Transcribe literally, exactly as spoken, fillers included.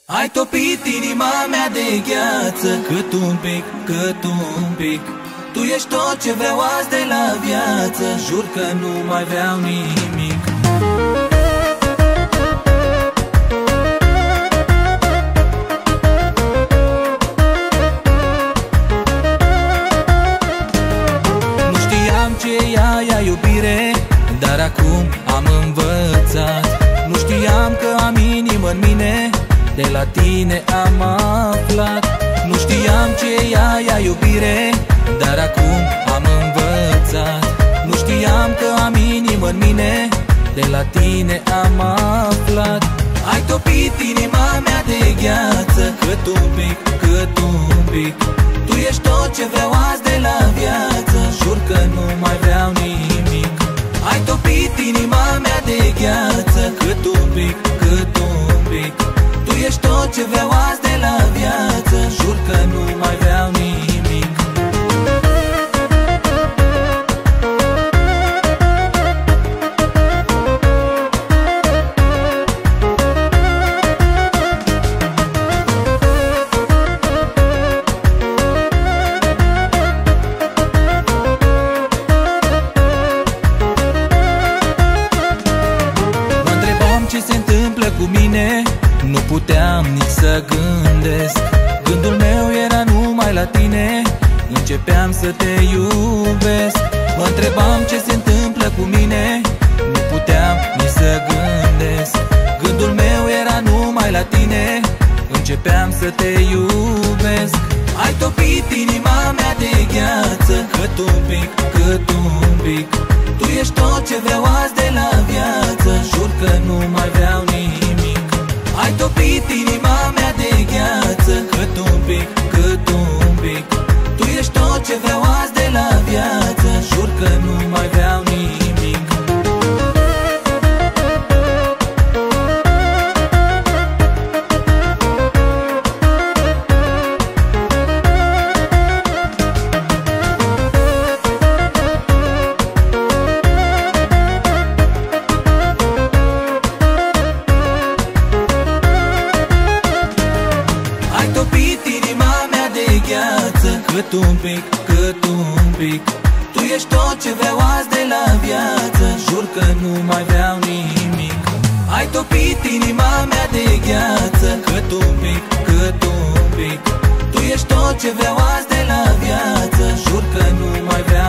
Ai topit inima mea de gheață, cât un pic, cât un pic. Tu ești tot ce vreau azi de la viață, jur că nu mai vreau nimic. Nu știam ce e aia iubire, dar acum am învățat. Nu știam că am inimă în mine, de la tine am aflat. Nu știam ce e aia iubire, dar acum am învățat. Nu știam că am inimă în mine, de la tine am aflat. Ai topit inima mea de gheață, cât un pic, cât un pic. Tu ești tot ce vreau azi de la viață, jur că nu mai vreau nimic. Ai topit inima mea de gheață, cât un pic, cât un pic. Tu ești tot ce vreau azi de la viață, jur că nu mai vreau nimic. Mă întrebam ce se întâmplă cu mine, nu puteam nici să gândesc. Gândul meu era numai la tine, începeam să te iubesc. Mă întrebam ce se întâmplă cu mine, nu puteam nici să gândesc. Gândul meu era numai la tine, începeam să te iubesc. Ai topit inima mea de gheață, cât un pic, cât un pic. Tu ești tot ce vreau azi de la viață, jur că nu mai vreau nimic. Ai topit inima mea de gheață, cât un pic, cât un pic. Tu ești tot ce vreau azi de la viață, jur că nu mai vreau nimic. Cât un pic, cât un pic. Tu ești tot ce vreau azi de la viață, jur că nu mai vreau nimic. Ai topit inima mea de gheață, cât un pic, cât un pic. Tu ești tot ce vreau azi de la viață, jur că nu mai vreau